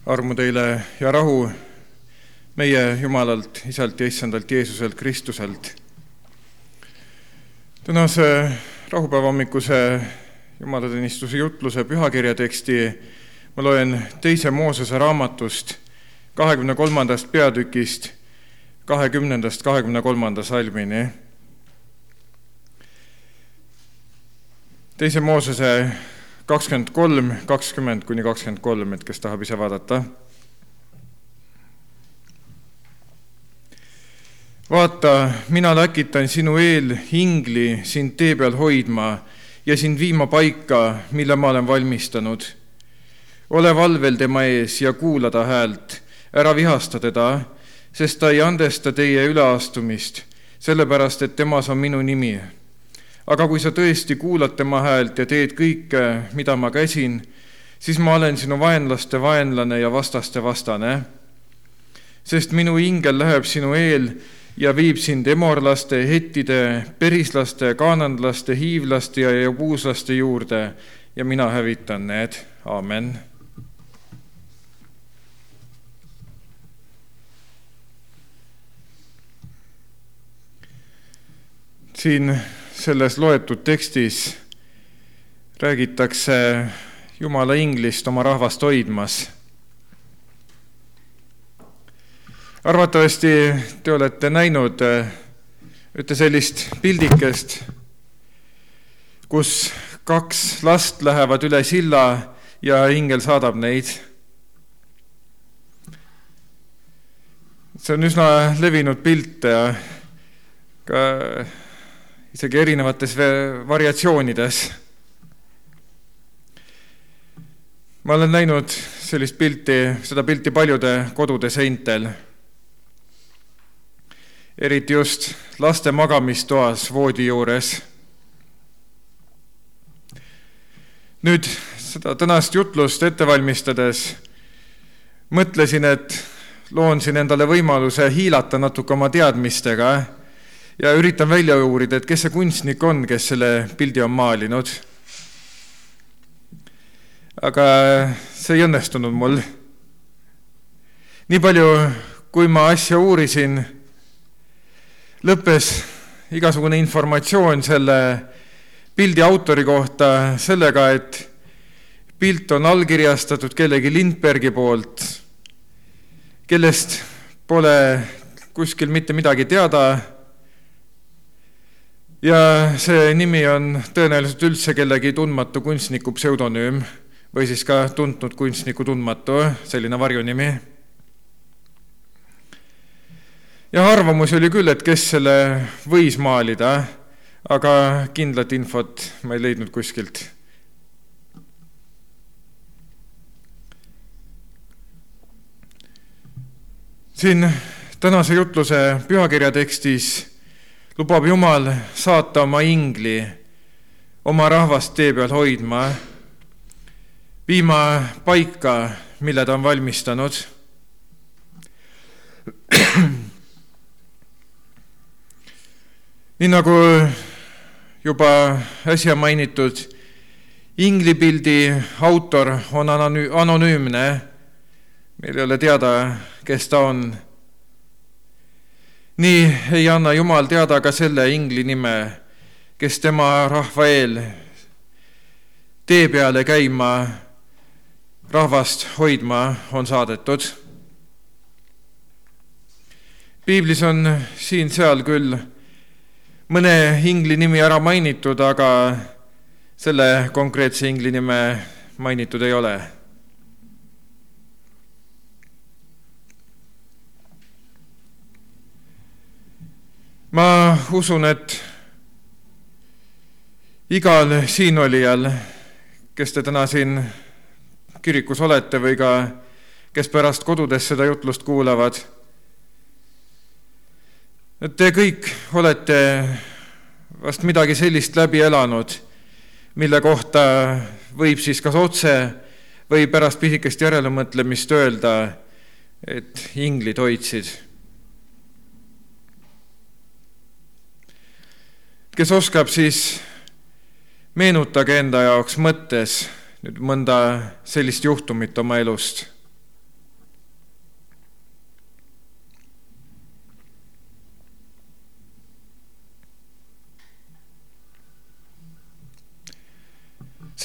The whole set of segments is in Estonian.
Armu teile ja rahu meie Jumalalt, Isalt ja Issandalt Jeesuselt Kristuselt. Tänase rahupäeva hommikuse Jumalateenistuse jutluse pühakirja teksti ma loen 2. Moosese raamatust 23. peatükist 20.–23. salmini. 2. Moosese 23, 20–23, et kes tahab ise vaadata. Vaata, mina läkitan sinu eel ingli sind tee peal hoidma ja sind viima paika, mille ma olen valmistanud. Ole valvel tema ees ja kuula ta häält, ära vihasta teda, sest ta ei andesta teie üleastumist, sellepärast et temas on minu nimi. Aga kui sa tõesti kuulad tema häält ja teed kõike, mida ma käsin, siis ma olen sinu vaenlaste vaenlane ja vastaste vastane. Sest minu ingel läheb sinu eel ja viib sind emorlaste, hettide, perislaste, kaanandlaste, hiivlaste ja jebuuslaste juurde ja mina hävitan need. Aamen. Siin selles loetud tekstis räägitakse Jumala inglist oma rahvast hoidmas. Arvatavasti te olete näinud ühte sellist pildikest, kus 2 last lähevad üle silla ja ingel saadab neid. See on üsna levinud pilt ja ka isegi erinevates variatsioonides. Ma olen näinud seda pilti paljude kodude seintel. Eriti just laste magamistoas voodi juures. Nüüd seda tänast jutlust ette valmistades mõtlesin, et loon siin endale võimaluse hiilata natuke oma teadmistega ja üritan välja uurida, et kes see kunstnik on, kes selle pildi on maalinud. Aga see ei õnnestunud mul. Nii palju, kui ma asja uurisin, lõppes igasugune informatsioon selle pildi autori kohta sellega, et pilt on allkirjastatud kellegi Lindbergi poolt, kellest pole kuskil mitte midagi teada. Ja see nimi on tõenäoliselt üldse kellegi tundmatu kunstniku pseudonüüm või siis ka tuntud kunstniku tundmatu, selline varjunimi. Ja arvamus oli küll, et kes selle võis maalida, aga kindlat infot ma ei leidnud kuskilt. Siin tänase jutluse pühakirja tekstis lubab Jumal saata oma ingli, oma rahvast tee peal hoidma, viima paika, mille ta on valmistanud. Nii nagu juba äsja mainitud, inglipildi autor on anonüümne. Meil ei ole teada, kes ta on. Nii ei anna Jumal teada ka selle ingli nime, kes tema rahva eel tee peale käima, rahvast hoidma on saadetud. Piiblis on siin-seal küll mõne ingli nimi ära mainitud, aga selle konkreetse ingli nime mainitud ei ole. Ma usun, et igal siinolijal, kes te täna siin kirikus olete või ka kes pärast kodudes seda jutlust kuulavad, et te kõik olete vast midagi sellist läbi elanud, mille kohta võib siis kas otse või pärast pisikest järelemõtlemist öelda, et inglid hoidsid. Kes oskab, siis meenutage enda jaoks mõttes nüüd mõnda sellist juhtumit oma elust.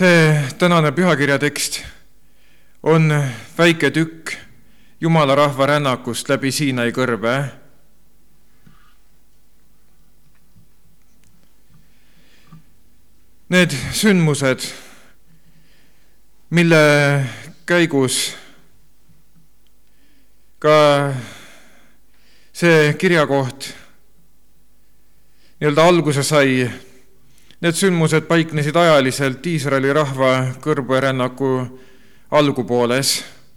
See tänane pühakirja tekst on väike tükk Jumala rahva rännakust läbi Siinai kõrbe. Need sündmused, mille käigus ka see kirjakoht nii-öelda alguse sai, need sündmused paiknesid ajaliselt Iisraeli rahva kõrberännaku algupooles.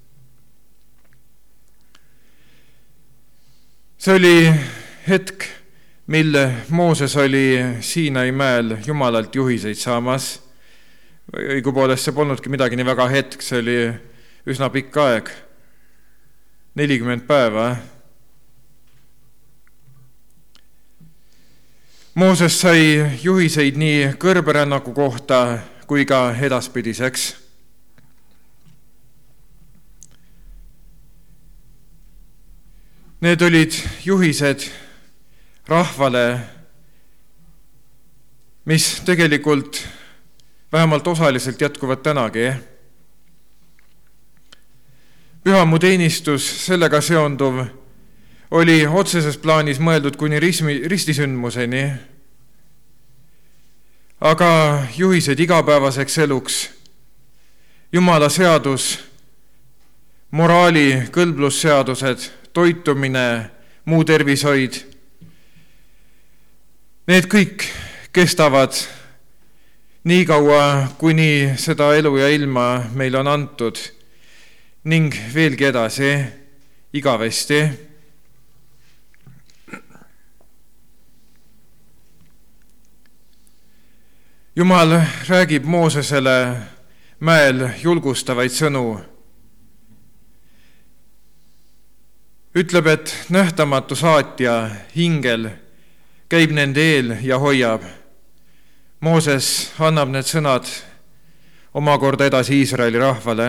See oli hetk, mil Mooses oli Siinai mäel Jumalalt juhiseid saamas. Õigupoolest see polnudki midagi nii väga hetk, see oli üsna pikk aeg, 40 päeva. Mooses sai juhiseid nii kõrberännaku kohta kui ka edaspidiseks. Need olid juhised rahvale, mis tegelikult vähemalt osaliselt jätkuvad tänagi. Pühamu teenistus sellega seonduv oli otseses plaanis mõeldud kuni ristisündmuseni, aga juhised igapäevaseks eluks, Jumala seadus, moraali kõlblusseadused, toitumine, muu tervishoid, need kõik kestavad nii kaua, kuni seda elu ja ilma meil on antud ning veelgi edasi, igavesti. Jumal räägib Moosesele mäel julgustavaid sõnu. Ütleb, et nähtamatu saatja hingel käib nende eel ja hoiab. Mooses annab need sõnad omakorda edasi Iisraeli rahvale.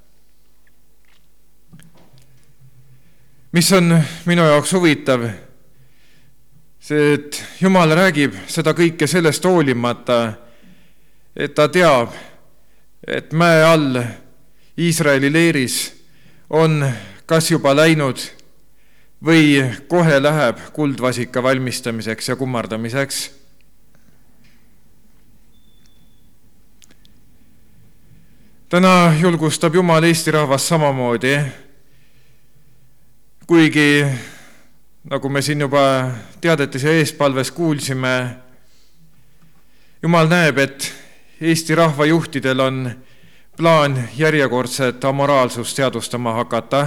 Mis on minu jaoks huvitav, see, et Jumal räägib seda kõike sellest hoolimata, et ta teab, et mäe all Iisraeli leeris on kas juba läinud või kohe läheb kuldvasika valmistamiseks ja kummardamiseks. Täna julgustab Jumal Eesti rahvast samamoodi, kuigi, nagu me siin juba teadetes ja eespalves kuulsime, Jumal näeb, et Eesti rahva juhtidel on plaan järjekordset amoraalsust teadvustama hakata.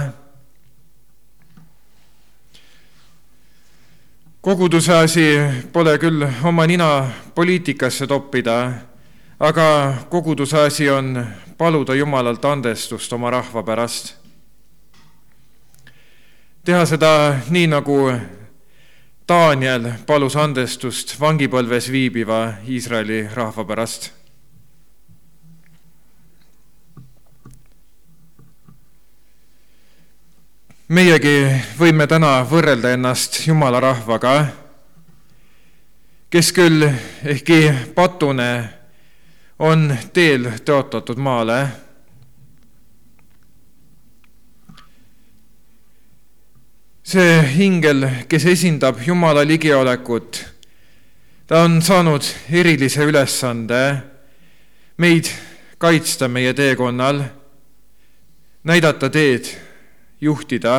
Koguduse asi pole küll oma nina poliitikasse toppida, aga koguduse asi on paluda Jumalalt andestust oma rahva pärast. Teha seda nii, nagu Daniel palus andestust vangipõlves viibiva Iisraeli rahva pärast. Meiegi võime täna võrrelda ennast Jumala rahvaga, kes küll ehkki patune on teel tõotatud maale. See hingel, kes esindab Jumala ligiolekut, ta on saanud erilise ülesande meid kaitsta meie teekonnal, näidata teed, juhtida.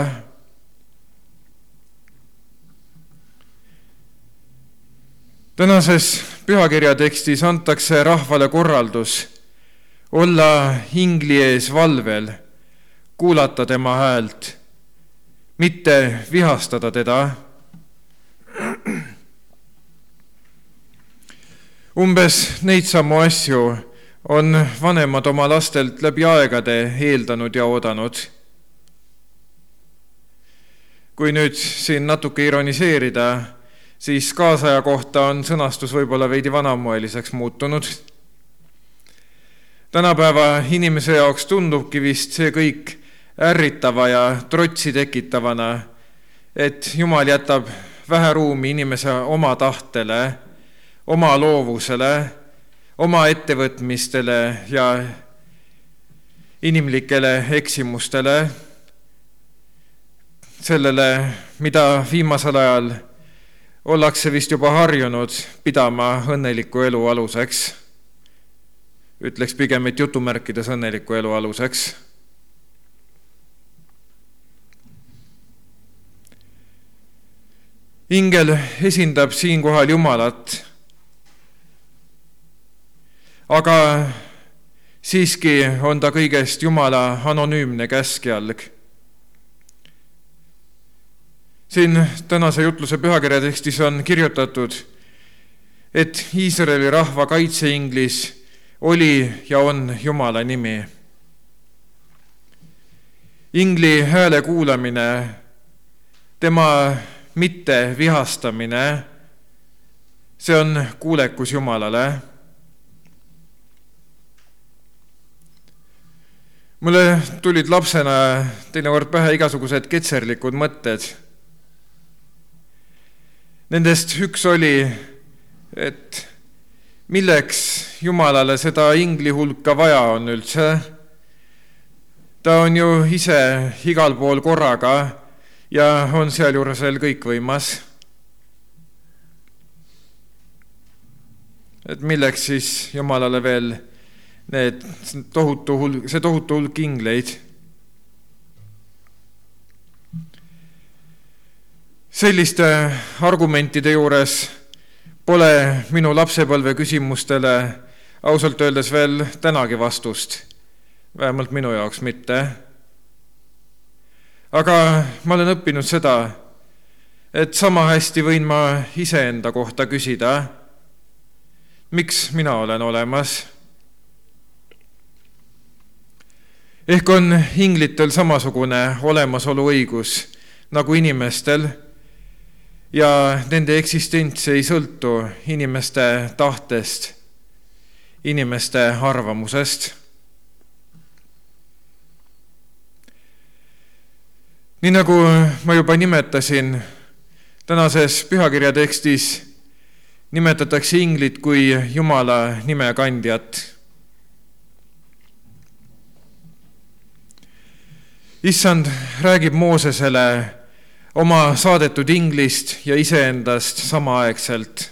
Tänases pühakirja tekstis antakse rahvale korraldus olla hingli ees valvel, kuulata tema häält, mitte vihastada teda. Umbes neid samu asju on vanemad oma lastelt läbi aegade eeldanud ja oodanud. Kui nüüd siin natuke ironiseerida, siis kaasaja kohta on sõnastus võib-olla veidi vanamoeliseks muutunud. Tänapäeva inimese jaoks tundubki vist see kõik ärritava ja trotsi tekitavana, et Jumal jätab vähe ruumi inimese oma tahtele, oma loovusele, oma ettevõtmistele ja inimlikele eksimustele, sellele, mida viimasel ajal ollakse vist juba harjunud pidama õnneliku elu aluseks. Ütleks pigem, et jutumärkides õnneliku elu aluseks. Ingel esindab siinkohal Jumalat, aga siiski on ta kõigest Jumala anonüümne käskjalg. Siin tänase jutluse pühakirja tekstis on kirjutatud, et Iisraeli rahva kaitseinglis oli ja on Jumala nimi. Ingli hääle kuulamine, tema mitte vihastamine, see on kuulekus Jumalale. Mulle tulid lapsena teinekord pähe igasugused ketserlikud mõtted. Nendest üks oli, et milleks Jumalale seda ingli hulka vaja on üldse. Ta on ju ise igal pool korraga ja on sealjuures veel kõikvõimas. Et milleks siis Jumalale veel see tohutu hulk ingleid. Selliste argumentide juures pole minu lapsepõlve küsimustele ausalt öeldes veel tänagi vastust, vähemalt minu jaoks mitte. Aga ma olen õppinud seda, et sama hästi võin ma iseenda kohta küsida, miks mina olen olemas. Ehk on inglitel samasugune olemasolu õigus nagu inimestel ja nende eksistents ei sõltu inimeste tahtest, inimeste arvamusest. Nii nagu ma juba nimetasin, tänases pühakirja tekstis nimetatakse inglit kui Jumala nimekandjat. Issand räägib Moosesele oma saadetud inglist ja iseendast samaaegselt.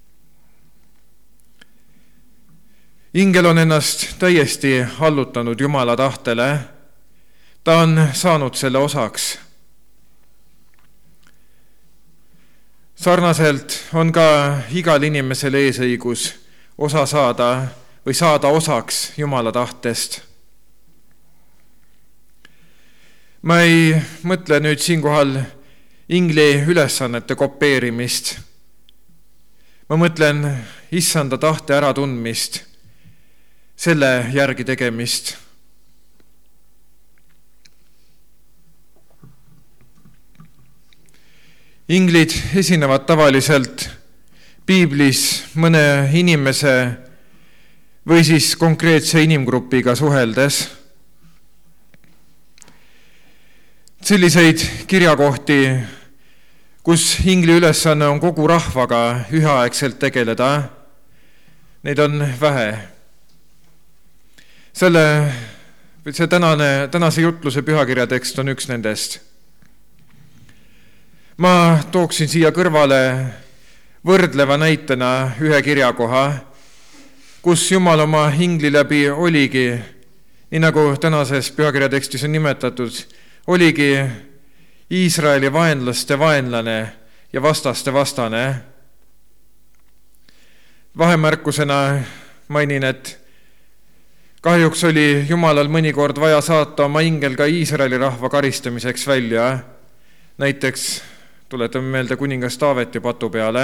Ingel on ennast täiesti allutanud Jumala tahtele. Ta on saanud selle osaks. Sarnaselt on ka igal inimesel eesõigus osa saada või saada osaks Jumala tahtest. Ma ei mõtle nüüd siinkohal ingli ülesannete kopeerimist. Ma mõtlen issanda tahte äratundmist, selle järgi tegemist. Inglid esinevad tavaliselt piiblis mõne inimese või siis konkreetse inimgrupiga suheldes. Selliseid kirjakohti, kus ingli ülesanne on kogu rahvaga üheaegselt tegeleda, neid on vähe. See tänase jutluse pühakirja tekst on üks nendest. Ma tooksin siia kõrvale võrdleva näitena ühe kirjakoha, kus Jumal oma ingli läbi oligi, nii nagu tänases pühakirja tekstis on nimetatud, oligi Iisraeli vaenlaste vaenlane ja vastaste vastane. Vahemärkusena mainin, et kahjuks oli Jumalal mõnikord vaja saata oma ingel ka Iisraeli rahva karistamiseks välja. Näiteks tuletame meelde kuningas Taaveti patu peale.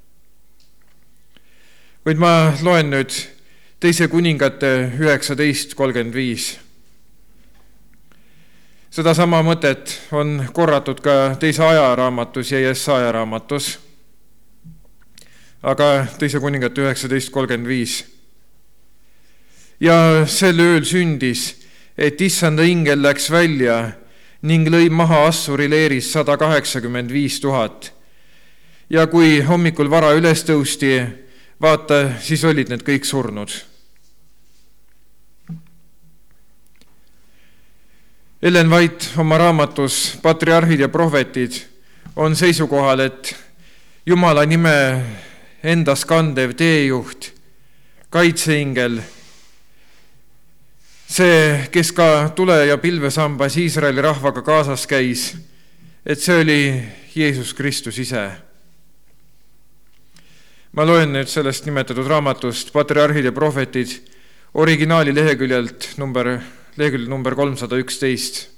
Kuid ma loen nüüd 2 Kuningate 19:35. Seda sama mõtet on korratud ka 2 ajaraamatus ja Jesaja raamatus. Aga 2 Kuningate 19:35. Ja sel ööl sündis, et issanda ingel läks välja ning lõi maha Assuri leeris 185 000. Ja kui hommikul vara üles tõusti, vaata, siis olid need kõik surnud. Ellen White oma raamatus Patriarhid ja prohvetid on seisukohal, et Jumala nime endas kandev teejuht, kaitseingel, see, kes ka tule ja pilvesambas Iisraeli rahvaga kaasas käis, et see oli Jeesus Kristus ise. Ma loen nüüd sellest nimetatud raamatust Patriarhid ja prohvetid originaali leheküljelt number 311.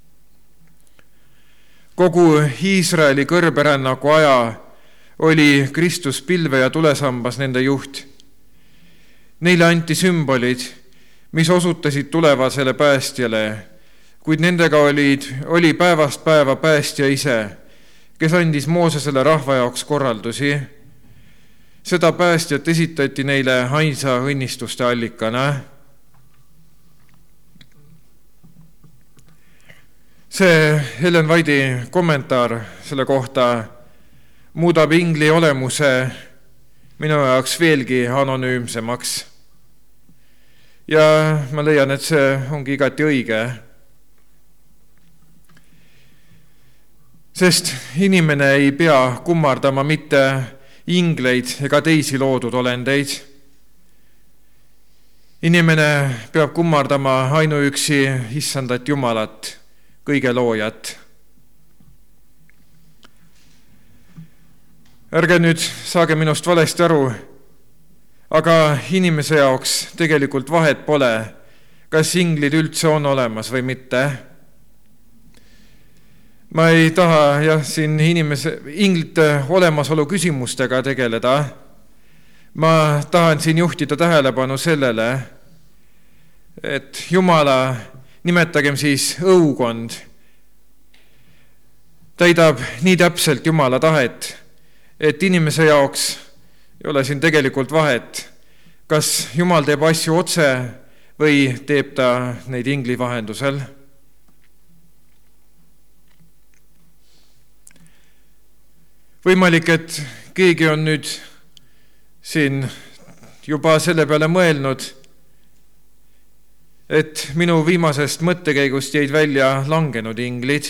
Kogu Iisraeli kõrberännaku aja oli Kristus pilve ja tulesambas nende juht. Neile anti sümbolid, mis osutasid tulevasele päästjale, kuid nendega oli päevast päeva päästja ise, kes andis Moosesele rahva jaoks korraldusi. Seda päästjat esitati neile ainsa õnnistuste allikana. See Ellen White'i kommentaar selle kohta muudab ingli olemuse minu jaoks veelgi anonüümsemaks. Ja ma leian, et see ongi igati õige. Sest inimene ei pea kummardama mitte ingleid ega teisi loodud olendeid. Inimene peab kummardama ainuüksi Issandat Jumalat, kõige loojat. Ärge nüüd saage minust valesti aru, aga inimese jaoks tegelikult vahet pole, kas inglid üldse on olemas või mitte. Ma ei taha siin inglite olemasolu küsimustega tegeleda. Ma tahan siin juhtida tähelepanu sellele, et Jumala, nimetagem siis õukond, täidab nii täpselt Jumala tahet, et inimese jaoks ei ole siin tegelikult vahet, kas Jumal teeb asju otse või teeb ta neid ingli vahendusel. Võimalik, et keegi on nüüd siin juba selle peale mõelnud, et minu viimasest mõttekäigust jäid välja langenud inglid.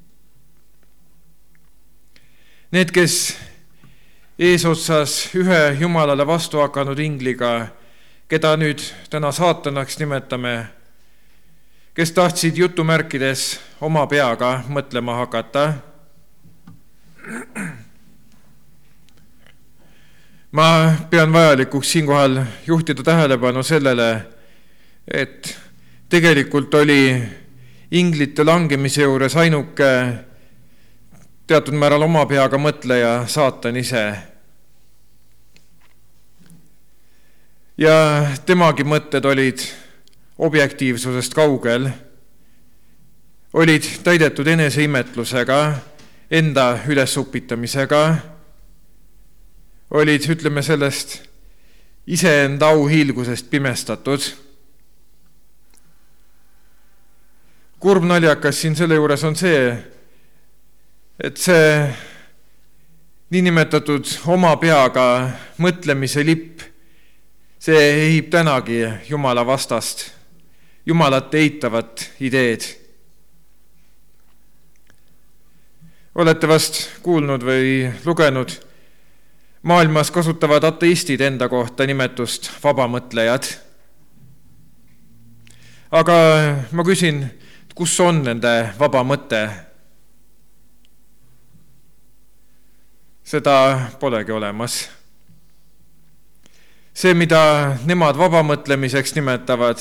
Need, kes eesotsas ühe Jumalale vastu hakanud ingliga, keda nüüd täna saatanaks nimetame, kes tahtsid jutumärkides oma peaga mõtlema hakata. Ma pean vajalikuks siinkohal juhtida tähelepanu sellele, et tegelikult oli inglite langemise juures ainuke teatud määral oma peaga mõtleja saatan ise. Ja temagi mõtted olid objektiivsusest kaugel, olid täidetud eneseimetlusega, enda ülesupitamisega, olid, ütleme sellest, iseenda auhiilgusest pimestatud. Kurb naljakas siin selle juures on see, et see niinimetatud oma peaga mõtlemise lipp, see ehib tänagi Jumala vastast, Jumalat eitavat ideed. Olete vast kuulnud või lugenud, maailmas kasutavad ateistid enda kohta nimetust vabamõtlejad. Aga ma küsin, kus on nende vaba mõte? Seda polegi olemas. See, mida nemad vabamõtlemiseks nimetavad,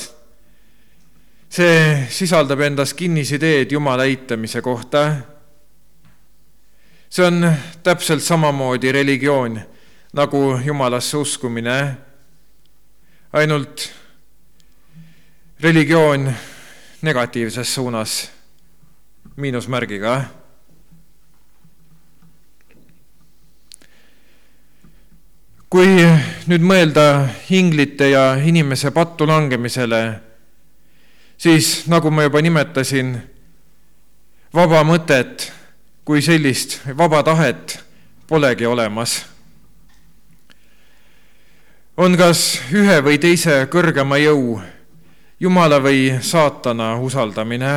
see sisaldab endas kinnisideed Jumala eitamise kohta. See on täpselt samamoodi religioon nagu Jumalasse uskumine, ainult religioon negatiivses suunas, miinusmärgiga. Kui nüüd mõelda inglite ja inimese pattu langemisele, siis nagu ma juba nimetasin, vaba mõtet kui sellist, vaba tahet polegi olemas. on kas ühe või teise kõrgema jõu, Jumala või saatana usaldamine.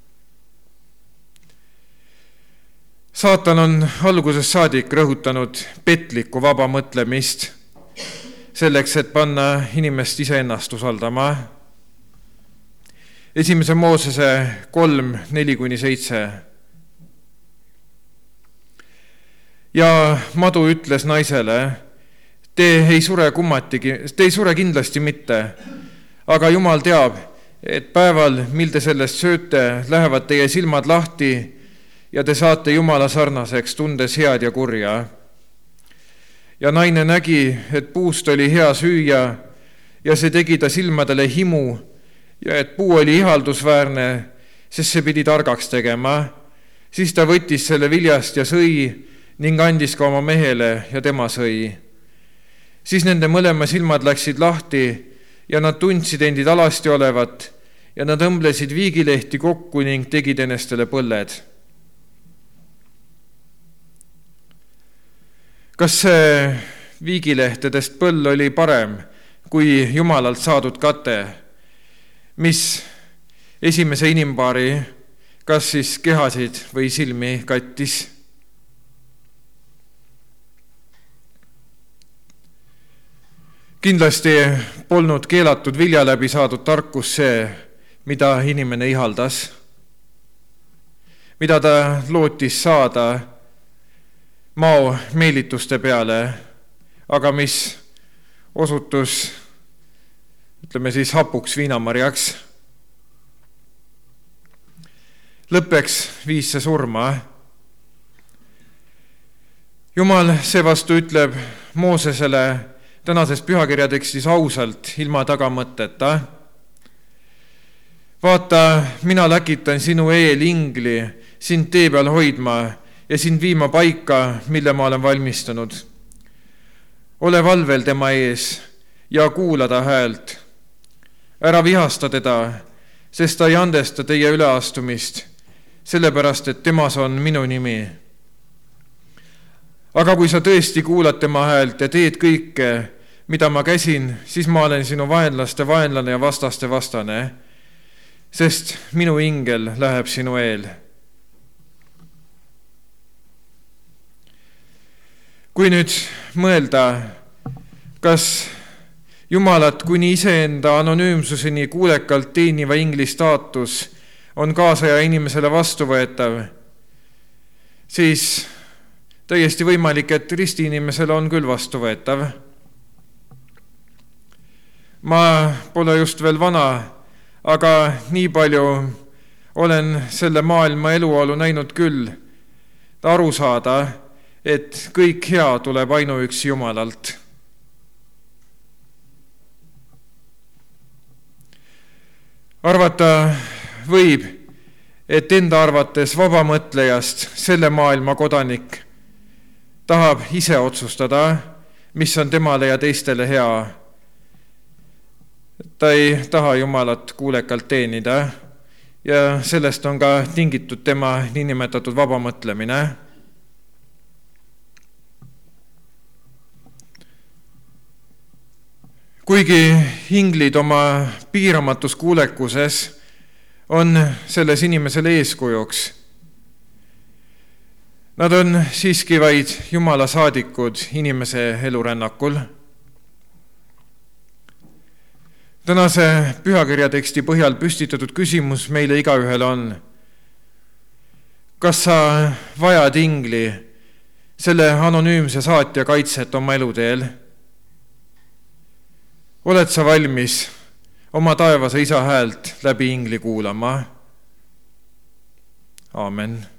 Saatan on algusest saadik rõhutanud petlikku vaba mõtlemist selleks, et panna inimest iseennast usaldama. 1. Moosese 3:4-7. Ja madu ütles naisele, te ei sure kindlasti mitte, aga Jumal teab, et päeval, mil te sellest sööte, lähevad teie silmad lahti ja te saate Jumala sarnaseks, tundes head ja kurja. Ja naine nägi, et puust oli hea süüa ja see tegi ta silmadele himu ja et puu oli ihaldusväärne, sest see pidi targaks tegema. Siis ta võttis selle viljast ja sõi ning andis ka oma mehele ja tema sõi. Siis nende mõlema silmad läksid lahti ja nad tundsid endid alasti olevat ja nad õmblesid viigilehti kokku ning tegid ennestele põlled. Kas see viigilehtedest põll oli parem kui Jumalalt saadud kate, mis esimese inimpaari kas siis kehasid või silmi kattis? Kindlasti polnud keelatud vilja läbi saadud tarkus see, mida inimene ihaldas, mida ta lootis saada mao meelituste peale, aga mis osutus, ütleme siis, hapuks viinamarjaks. Lõppeks viis see surma. Jumal seevastu ütleb Moosesele tänases pühakirjatekstis ausalt, ilma tagamõtteta. Vaata, mina läkitan sinu eel ingli sind tee peal hoidma ja sind viima paika, mille ma olen valmistanud. Ole valvel tema ees ja kuula ta häält. Ära vihasta teda, sest ta ei andesta teie üleastumist, sellepärast, et temas on minu nimi. Aga kui sa tõesti kuulad tema häält ja teed kõike, mida ma käsin, siis ma olen sinu vaenlaste vaenlane ja vastaste vastane, sest minu ingel läheb sinu eel. Kui nüüd mõelda, kas Jumalat kuni iseenda anonüümsuseni kuulekalt teeniva ingli staatus on kaasaja inimesele vastuvõetav, siis täiesti võimalik, et ristiinimesele on küll vastuvõetav. Ma pole just veel vana, aga nii palju olen selle maailma eluolu näinud küll, aru saada, et kõik hea tuleb ainuüksi Jumalalt. Arvata võib, et enda arvates vabamõtlejast selle maailma kodanik tahab ise otsustada, mis on temale ja teistele hea. Ta ei taha Jumalat kuulekalt teenida ja sellest on ka tingitud tema niinimetatud vabamõtlemine. Kuigi inglid oma piiramatus kuulekuses on selles inimesele eeskujuks, nad on siiski vaid Jumala saadikud inimese elurännakul. Tänase pühakirjateksti põhjal püstitatud küsimus meile igaühel on, kas sa vajad ingli, selle anonüümse saatja kaitset oma eluteel? Oled sa valmis oma taevase isa häält läbi ingli kuulama? Aamen.